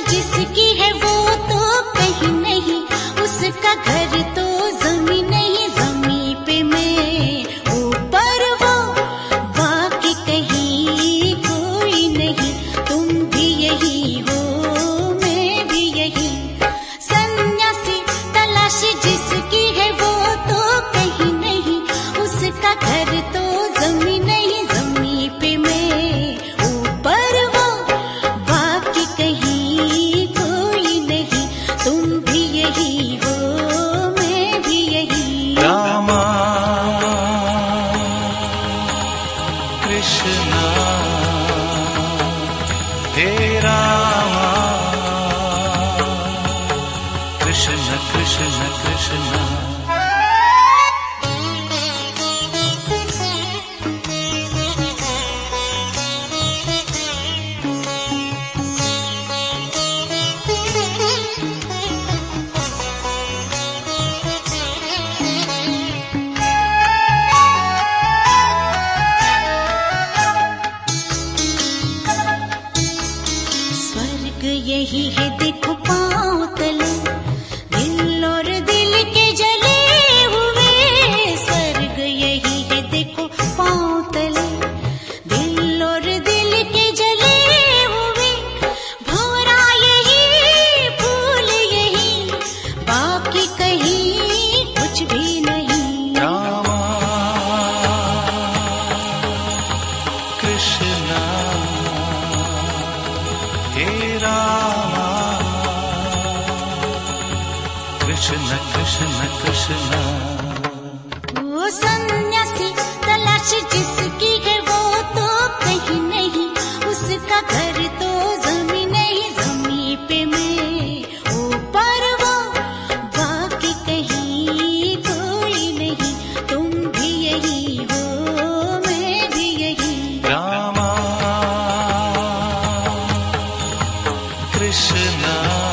जिसकी है वो तो कहीं नहीं, उसका घर तो जमी नहीं, जमी पे मैं ऊपर वो, बाकी कहीं कोई नहीं। तुम भी यही हो, मैं भी यही। सन्यासी तलाशी जिसकी है वो तो कहीं नहीं, उसका घर तो जमी नहीं, जमी पे मैं ऊपर वो, बाकी कहीं कोई नहीं। तुम भी यही हो, मैं भी यही। रामा कृष्णा हे रामा, कृष्ण कृष्ण कृष्ण। स्वर्ग यही है देखो पांव तले, दिल और दिल के जले हुए। स्वर्ग यही है देखो पांव तले, दिल और दिल के जले हुए। भंवरा यही, फूल यही, बाकी कहीं कुछ भी नहीं। रामा कृष्णा हे रामा, कृष्ण कृष्ण कृष्ण। वो सन्यासी तलाश जिसकी है वो तो कहीं नहीं, उसका घर तो जमी नहीं, जमी पे मैं ऊपर वो, बाकी कहीं कोई नहीं। तुम भी यही हो, मैं भी यही। रामा कृष्णा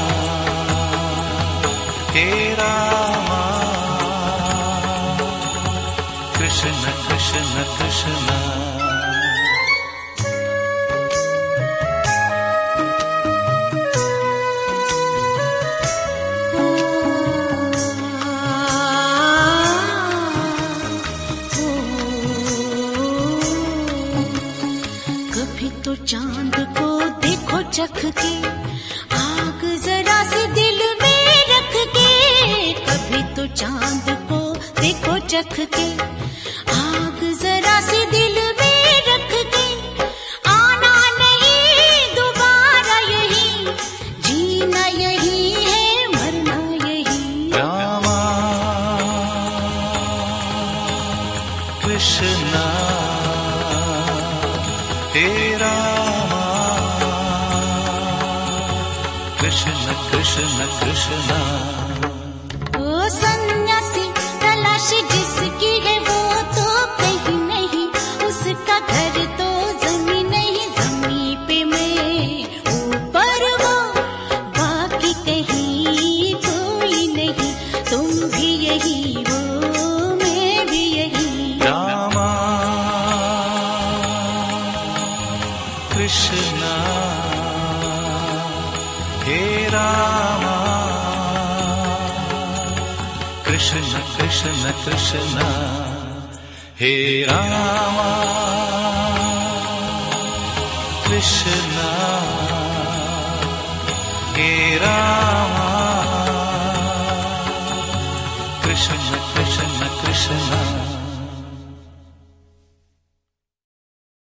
हे रामा, कृष्ण कृष्ण कृष्ण। कभी तो चांद को देखो चख के, आग जरा सी दिल में रख के। कभी तो चांद को देखो चख के, आग जरा सी दिल में रख के। आना नहीं दोबारा यही, जीना यही है, मरना यही। रामा कृष्णा हे रामा, कृष्ण कृष्ण कृष्ण। ओ सन्यासी तलाशी जिसकी है वो तो कहीं नहीं, उसका घर तो जमी नहीं, जमी पे मैं ऊपर वो, बाकी कहीं कोई नहीं। तुम भी यही हो, मैं भी यही। रामा कृष्णा हे रामा, कृष्ण कृष्ण कृष्ण। हे रामा कृष्ण